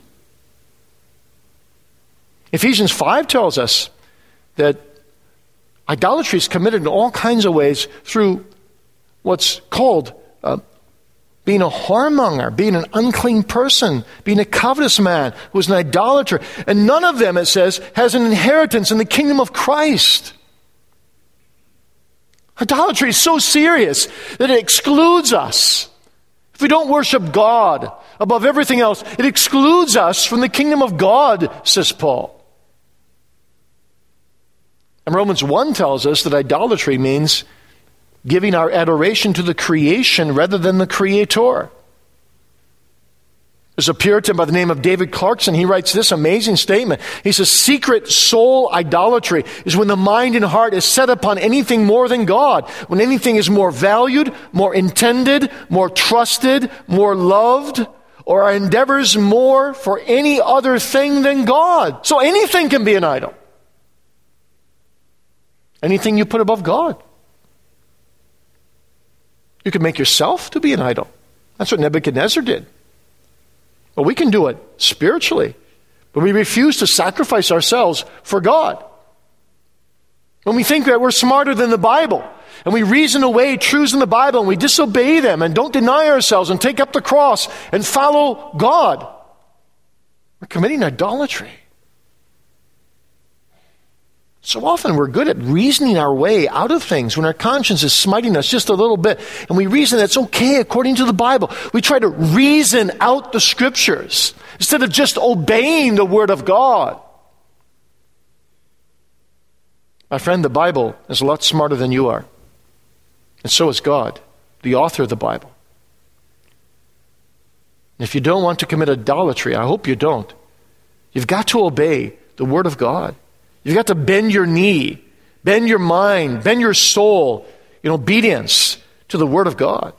Ephesians 5 tells us that idolatry is committed in all kinds of ways through what's called being a whoremonger, being an unclean person, being a covetous man who's an idolater. And none of them, it says, has an inheritance in the kingdom of Christ. Idolatry is so serious that it excludes us. If we don't worship God above everything else, it excludes us from the kingdom of God, says Paul. And Romans 1 tells us that idolatry means giving our adoration to the creation rather than the Creator. There's a Puritan by the name of David Clarkson. He writes this amazing statement. He says, secret soul idolatry is when the mind and heart is set upon anything more than God, when anything is more valued, more intended, more trusted, more loved, or our endeavors more for any other thing than God. So anything can be an idol. Anything you put above God. You can make yourself to be an idol. That's what Nebuchadnezzar did. Well, we can do it spiritually, but we refuse to sacrifice ourselves for God. When we think that we're smarter than the Bible, and we reason away truths in the Bible, and we disobey them, and don't deny ourselves, and take up the cross, and follow God, we're committing idolatry. So often we're good at reasoning our way out of things when our conscience is smiting us just a little bit, and we reason it's okay according to the Bible. We try to reason out the Scriptures instead of just obeying the Word of God. My friend, the Bible is a lot smarter than you are. And so is God, the author of the Bible. And if you don't want to commit idolatry, I hope you don't, you've got to obey the Word of God. You've got to bend your knee, bend your mind, bend your soul in obedience to the Word of God.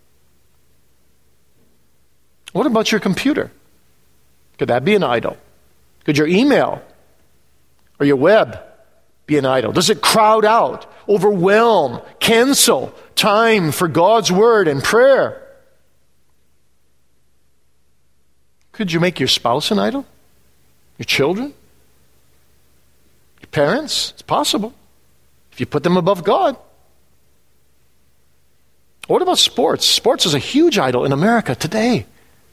What about your computer? Could that be an idol? Could your email or your web be an idol? Does it crowd out, overwhelm, cancel time for God's Word and prayer? Could you make your spouse an idol? Your children? Your parents? It's possible, if you put them above God. What about sports? Sports is a huge idol in America today.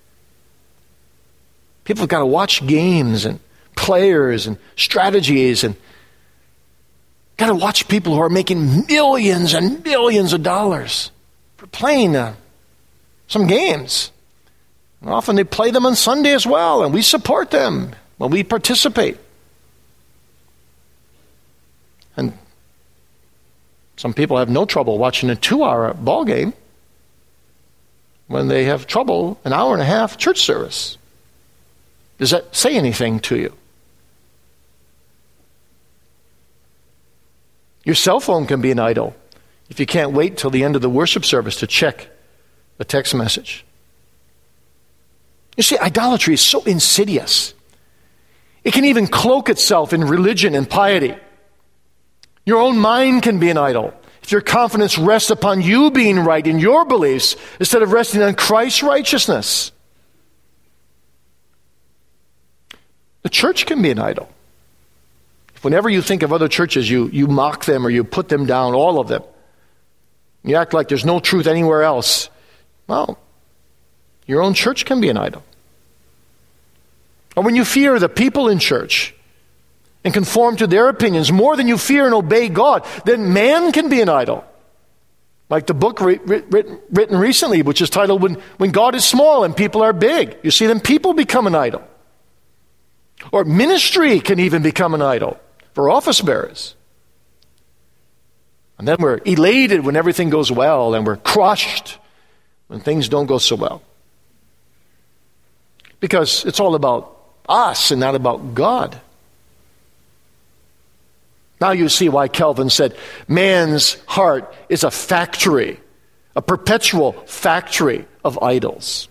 People have got to watch games and players and strategies, and got to watch people who are making millions and millions of dollars for playing some games. And often they play them on Sunday as well, and we support them when we participate. And some people have no trouble watching a 2-hour ball game when they have trouble an hour and a half church service. Does that say anything to you? Your cell phone can be an idol if you can't wait till the end of the worship service to check a text message. You see, idolatry is so insidious. It can even cloak itself in religion and piety. Your own mind can be an idol if your confidence rests upon you being right in your beliefs instead of resting on Christ's righteousness. The church can be an idol. Whenever you think of other churches, you mock them or you put them down, all of them. You act like there's no truth anywhere else. Well, your own church can be an idol. Or when you fear the people in church and conform to their opinions more than you fear and obey God, then man can be an idol. Like the book written recently, which is titled When God is Small and People Are Big. You see, then people become an idol. Or ministry can even become an idol for office bearers. And then we're elated when everything goes well, and we're crushed when things don't go so well. Because it's all about us and not about God. Now you see why Calvin said man's heart is a factory, a perpetual factory of idols.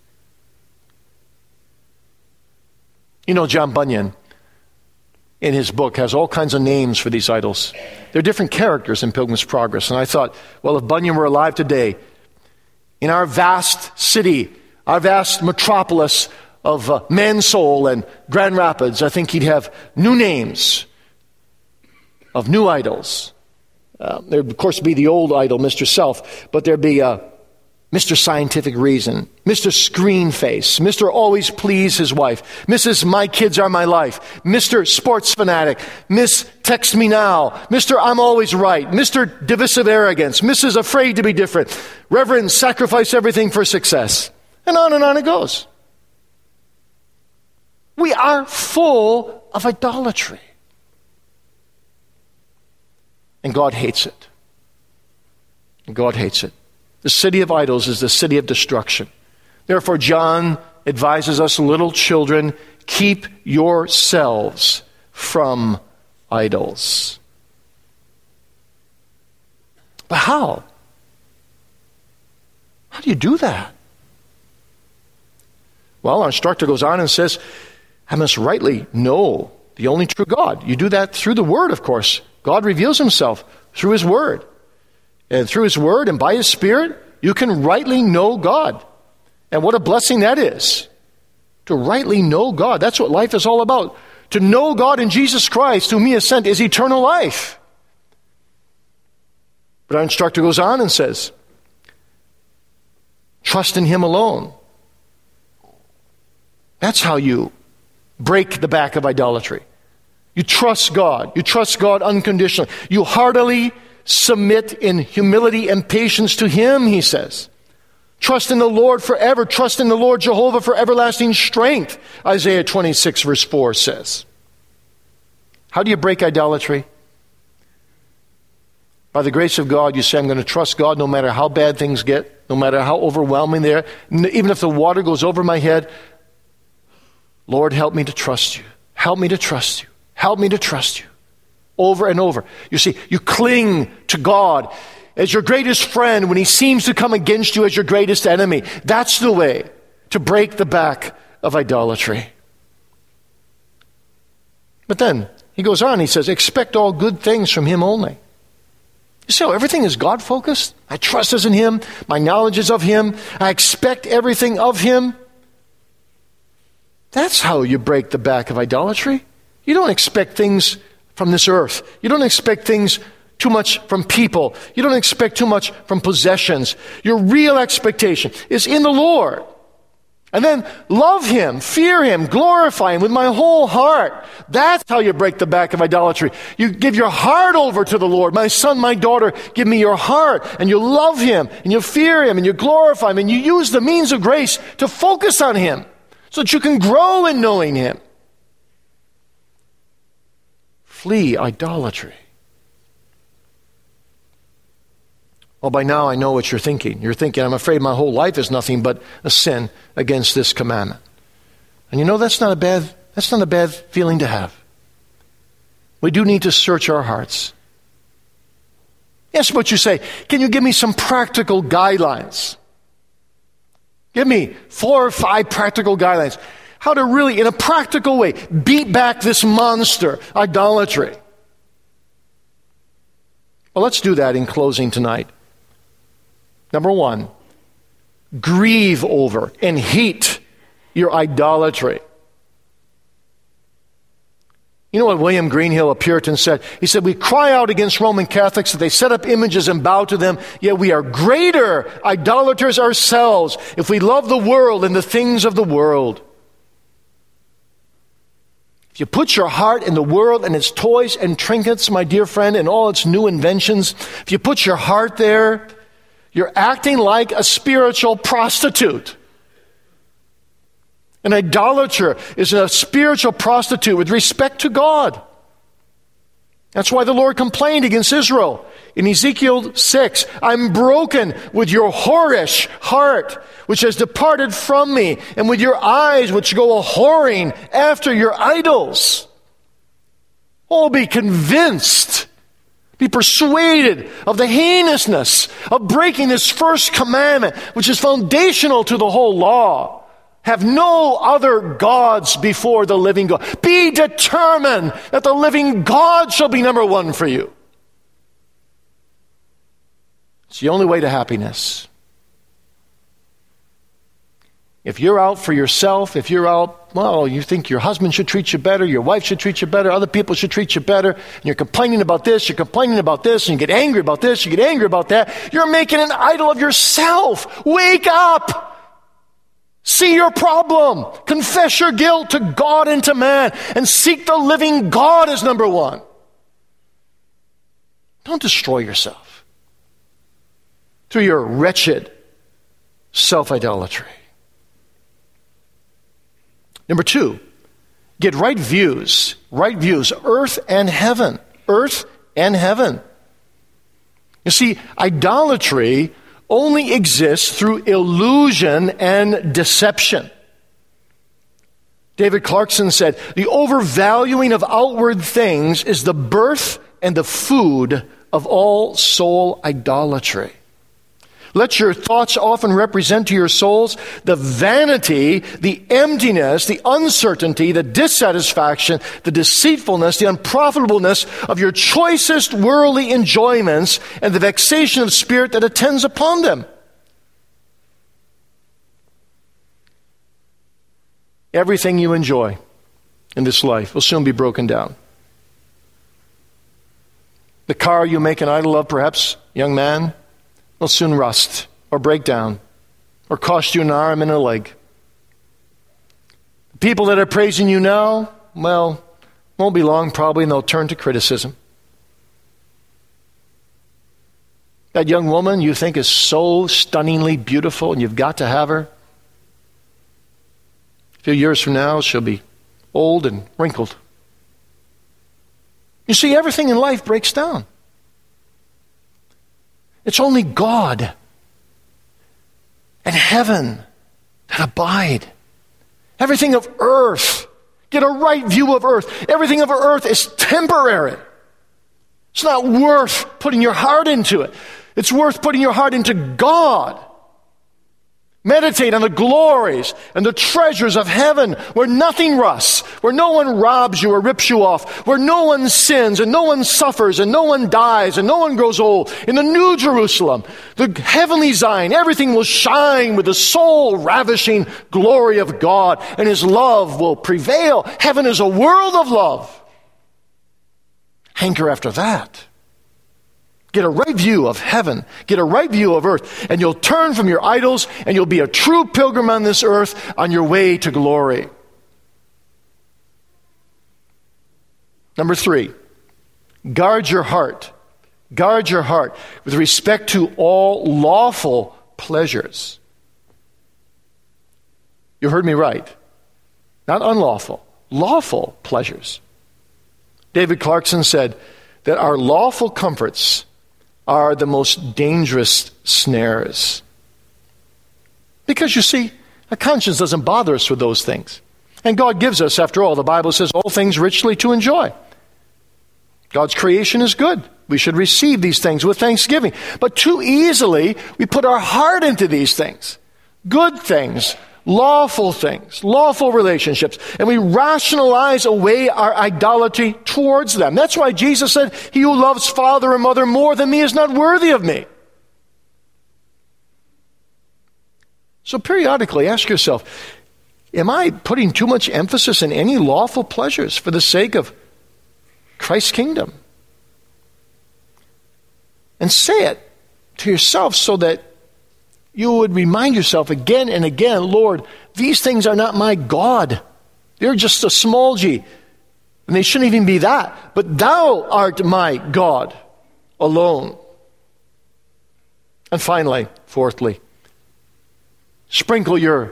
You know, John Bunyan, in his book, has all kinds of names for these idols. They're different characters in Pilgrim's Progress. And I thought, well, if Bunyan were alive today, in our vast city, our vast metropolis of Mansole and Grand Rapids, I think he'd have new names of new idols. There'd, of course, be the old idol, Mr. Self, but there'd be Mr. Scientific Reason, Mr. Screen Face, Mr. Always Please His Wife, Mrs. My Kids Are My Life, Mr. Sports Fanatic, Miss Text Me Now, Mr. I'm Always Right, Mr. Divisive Arrogance, Mrs. Afraid to Be Different, Reverend Sacrifice Everything for Success, and on it goes. We are full of idolatry. And God hates it. And God hates it. The city of idols is the city of destruction. Therefore, John advises us, little children, keep yourselves from idols. But how? How do you do that? Well, our instructor goes on and says, I must rightly know the only true God. You do that through the Word, of course. God reveals Himself through His Word. And through His Word and by His Spirit, you can rightly know God. And what a blessing that is. To rightly know God. That's what life is all about. To know God in Jesus Christ, whom He has sent, is eternal life. But our instructor goes on and says, trust in Him alone. That's how you break the back of idolatry. You trust God. You trust God unconditionally. You heartily submit in humility and patience to Him, he says. Trust in the Lord forever. Trust in the Lord Jehovah for everlasting strength, Isaiah 26 verse 4 says. How do you break idolatry? By the grace of God, you say, I'm going to trust God no matter how bad things get, no matter how overwhelming they are, even if the water goes over my head. Lord, help me to trust you. Help me to trust you. Help me to trust you. Over and over. You see, you cling to God as your greatest friend when He seems to come against you as your greatest enemy. That's the way to break the back of idolatry. But then he goes on, he says, expect all good things from Him only. You say, everything is God-focused? My trust is in Him. My knowledge is of Him. I expect everything of Him. That's how you break the back of idolatry. You don't expect things from this earth. You don't expect things too much from people. You don't expect too much from possessions. Your real expectation is in the Lord. And then love Him, fear Him, glorify Him with my whole heart. That's how you break the back of idolatry. You give your heart over to the Lord. My son, my daughter, give me your heart. And you love Him, and you fear Him, and you glorify Him, and you use the means of grace to focus on Him so that you can grow in knowing Him. Flee idolatry. Well, by now I know what you're thinking. You're thinking, I'm afraid my whole life is nothing but a sin against this commandment. And you know, that's not a bad feeling to have. We do need to search our hearts. Yes, but you say, can you give me some practical guidelines? Give me 4 or 5 practical guidelines. How to really, in a practical way, beat back this monster, idolatry. Well, let's do that in closing tonight. Number 1, grieve over and hate your idolatry. You know what William Greenhill, a Puritan, said? He said, we cry out against Roman Catholics that they set up images and bow to them, yet we are greater idolaters ourselves if we love the world and the things of the world. If you put your heart in the world and its toys and trinkets, my dear friend, and all its new inventions, if you put your heart there, you're acting like a spiritual prostitute. An idolater is a spiritual prostitute with respect to God. That's why the Lord complained against Israel. In Ezekiel 6, I'm broken with your whorish heart, which has departed from me, and with your eyes which go a-whoring after your idols. Oh, be convinced, be persuaded of the heinousness of breaking this first commandment, which is foundational to the whole law. Have no other gods before the living God. Be determined that the living God shall be number 1 for you. It's the only way to happiness. If you're out for yourself, if you're out, well, you think your husband should treat you better, your wife should treat you better, other people should treat you better, and you're complaining about this, you're complaining about this, and you get angry about this, you get angry about that, you're making an idol of yourself. Wake up! See your problem. Confess your guilt to God and to man, and seek the living God as number 1. Don't destroy yourself through your wretched self-idolatry. Number 2, get right views. Right views. Earth and heaven. Earth and heaven. You see, idolatry only exists through illusion and deception. David Clarkson said, the overvaluing of outward things is the birth and the food of all soul idolatry. Let your thoughts often represent to your souls the vanity, the emptiness, the uncertainty, the dissatisfaction, the deceitfulness, the unprofitableness of your choicest worldly enjoyments and the vexation of spirit that attends upon them. Everything you enjoy in this life will soon be broken down. The car you make an idol of, perhaps, young man, will soon rust or break down or cost you an arm and a leg. The people that are praising you now, well, won't be long probably, and they'll turn to criticism. That young woman you think is so stunningly beautiful and you've got to have her, a few years from now she'll be old and wrinkled. You see, everything in life breaks down. It's only God and heaven that abide. Everything of earth, get a right view of earth. Everything of earth is temporary. It's not worth putting your heart into it. It's worth putting your heart into God. Meditate on the glories and the treasures of heaven, where nothing rusts, where no one robs you or rips you off, where no one sins and no one suffers and no one dies and no one grows old. In the New Jerusalem, the heavenly Zion, everything will shine with the soul-ravishing glory of God, and His love will prevail. Heaven is a world of love. Hanker after that. Get a right view of heaven. Get a right view of earth. And you'll turn from your idols and you'll be a true pilgrim on this earth on your way to glory. Number 3, guard your heart. Guard your heart with respect to all lawful pleasures. You heard me right. Not unlawful. Lawful pleasures. David Clarkson said that our lawful comforts are the most dangerous snares. Because you see, a conscience doesn't bother us with those things. And God gives us, after all, the Bible says, all things richly to enjoy. God's creation is good. We should receive these things with thanksgiving. But too easily, we put our heart into these things. Good things, lawful things, lawful relationships, and we rationalize away our idolatry towards them. That's why Jesus said, he who loves father or mother more than me is not worthy of me. So periodically ask yourself, am I putting too much emphasis in any lawful pleasures for the sake of Christ's kingdom? And say it to yourself so that you would remind yourself again and again, Lord, these things are not my God. They're just a small g. And they shouldn't even be that. But thou art my God alone. And finally, fourthly, sprinkle your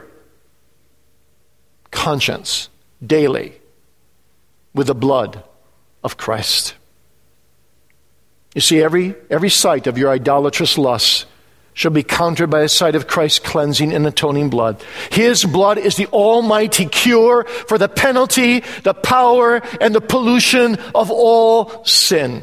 conscience daily with the blood of Christ. You see, every sight of your idolatrous lusts shall be countered by a sight of Christ's cleansing and atoning blood. His blood is the almighty cure for the penalty, the power, and the pollution of all sin.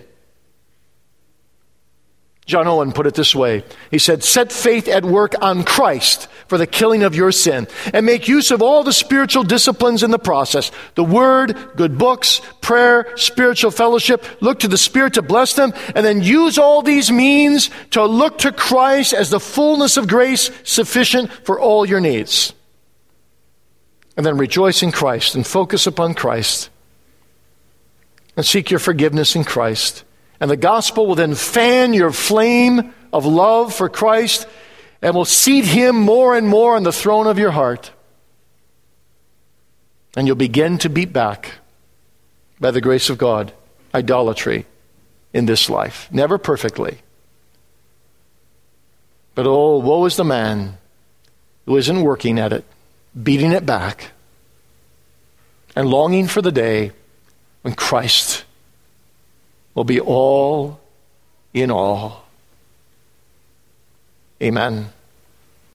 John Owen put it this way. He said, set faith at work on Christ for the killing of your sin, and make use of all the spiritual disciplines in the process. The Word, good books, prayer, spiritual fellowship. Look to the Spirit to bless them, and then use all these means to look to Christ as the fullness of grace sufficient for all your needs. And then rejoice in Christ and focus upon Christ and seek your forgiveness in Christ. And the gospel will then fan your flame of love for Christ and will seat Him more and more on the throne of your heart. And you'll begin to beat back, by the grace of God, idolatry in this life. Never perfectly. But oh, woe is the man who isn't working at it, beating it back, and longing for the day when Christ will be all in all. Amen.